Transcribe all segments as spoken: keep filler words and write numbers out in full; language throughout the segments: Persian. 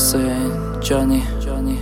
حسین جانی جانی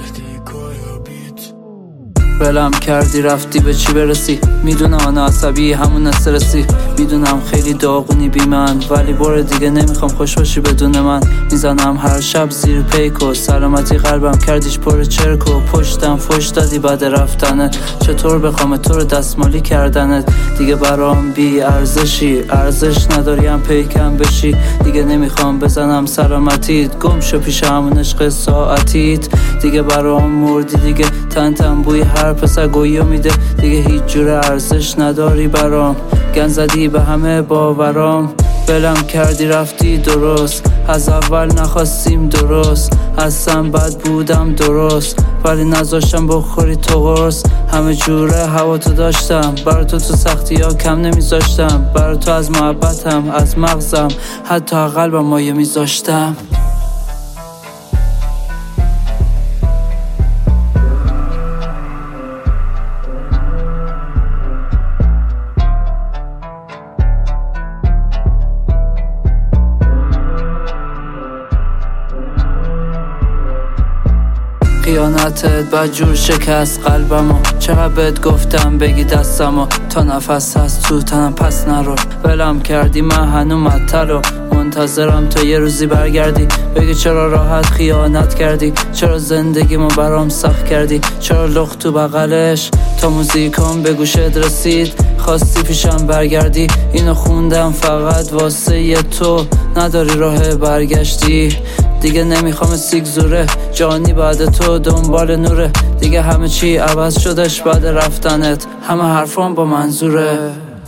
ولم کردی رفتی به چی برسی؟ میدونم آن عصبی همون استرسی، میدونم خیلی داغونی بی من، ولی بار دیگه نمیخوام خوش باشی بدون من. میزنم هر شب زیر پیکو، سلامتی قلبم کردیش پر چرکو. پشتم فش دادی بعد رفتنت، چطور بخوام تو رو دستمالی کردنت؟ دیگه برام بی ارزشی، ارزش نداریم پیکم بشی. دیگه نمیخوام بزنم سلامتیت، گم شو پیش همون عشق ساعتیت. دیگه برام مردی، دیگه تن تن بوی هر پسر گویی میده. دیگه هیچ جور ارزش نداری برام، گن زدی به همه باورام. ولم کردی رفتی درست، از اول نخواستیم درست. اصلا بد بودم درست، ولی نذاشتم بخوری تو قرص. همه جوره هوا تو داشتم، برا تو تو سختی ها کم نمیذاشتم. برا تو از محبتم، از مغزم، حتی قلبم مایه میذاشتم. خیانتت بدجور شکست قلبمو، چقدر بهت گفتم بگی دستمو. تا نفس هست تو تنم پس نرو، ولم کردی من هنو مطلو. منتظرم تا یه روزی برگردی، بگی چرا راحت خیانت کردی، چرا زندگیمو برام سخت کردی، چرا لخت تو بغلش تا موزیکام به گوشت رسید. خواستی پیشم برگردی، اینو خوندم فقط واسه ی تو، نداری راه برگشتی. دیگه نمیخوام سیگزوره، جانی بعد تو دنبال نوره. دیگه همه چی عوض شدش بعد رفتنت، همه حرفام با منظوره.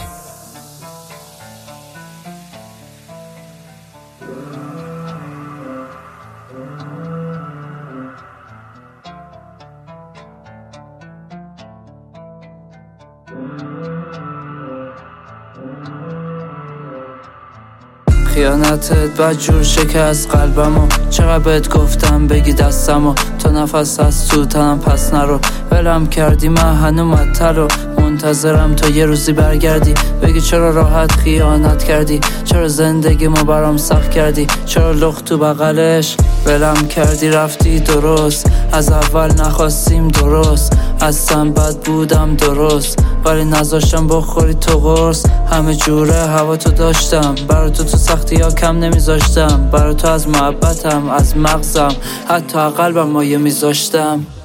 خیانتت بدجور شکست قلبمو، چقدر بهت گفتم بگی دستمو. تا نفس هست تو تنم پس نرو، ولم کردی من هنو مطلو. منتظرم تا یه روزی برگردی، بگی چرا راحت خیانت کردی، چرا زندگیمو برام سخت کردی، چرا لخت تو بغلش. ولم کردی رفتی درست، از اول نخواستیم درست. اصلا بد بودم درست، ولی نذاشتم بخوری تو قرص. همه جوره هوا تو داشتم، برا تو تو سختی ها کم نمیذاشتم. برا تو از محبتم، از مغزم، حتی قلبم مایه میذاشتم.